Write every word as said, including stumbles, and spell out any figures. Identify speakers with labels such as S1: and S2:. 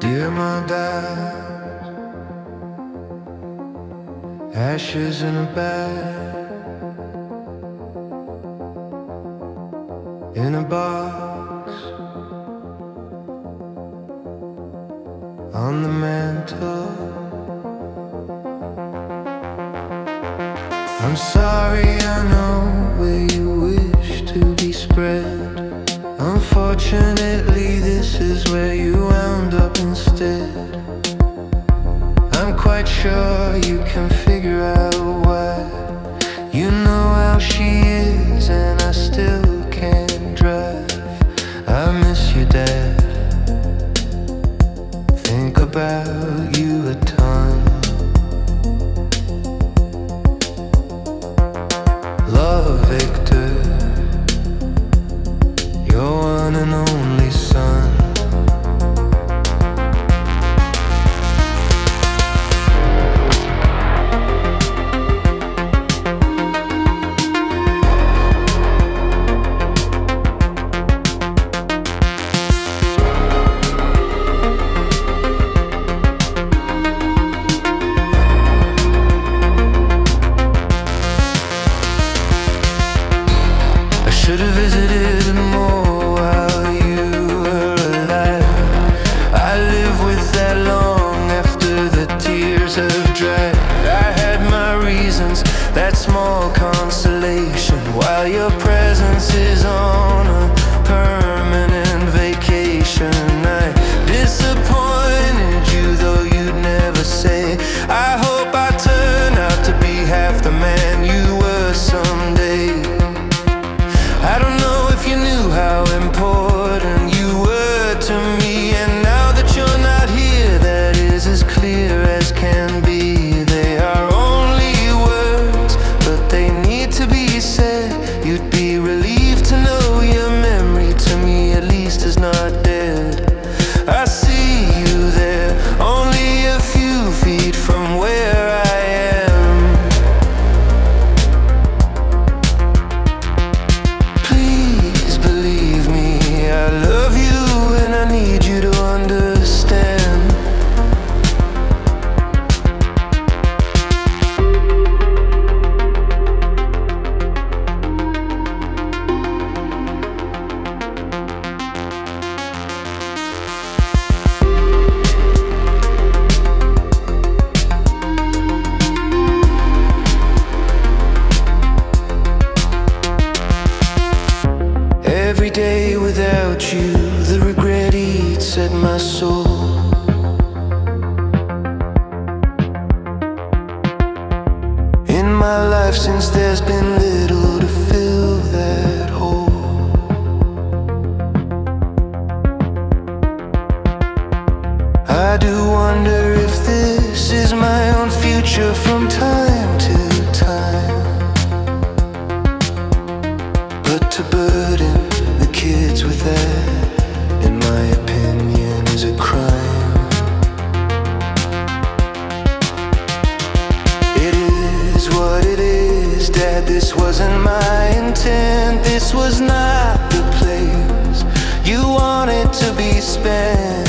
S1: Dear my dad, ashes in a bag, in a box, on the mantle. I'm sorry, I know where you wish to be spread. Unfortunately, this is where you wound up instead. I'm quite sure you can figure out why. You know how she is, and I still can't drive. I miss your dad, think about you a ton. Love, Victor, your one and only son. I should have visited more while you were alive. I live with that long after the tears have dried. I had my reasons, that small consolation, while your presence is on a permanent vacation. I disappointed you, though you'd never say. I hope I turn out to be half the man you were someday. I don't know if you knew how important you were to me, and now that you're not here, that is as clear as can be. They are only words, but they need to be said. You'd be relieved to know your memory, to me at least, is not dead. I see you there, only a few feet from where I am. Please believe me, I love you and I need you to understand. Every day without you, the regret eats at my soul. In my life since, there's been little to fill that hole. I do wonder if this is my own future from time to time. But to burden the kids with that, in my opinion, is a crime. It is what it is, Dad, this wasn't my intent. This was not the place you wanted to be spent.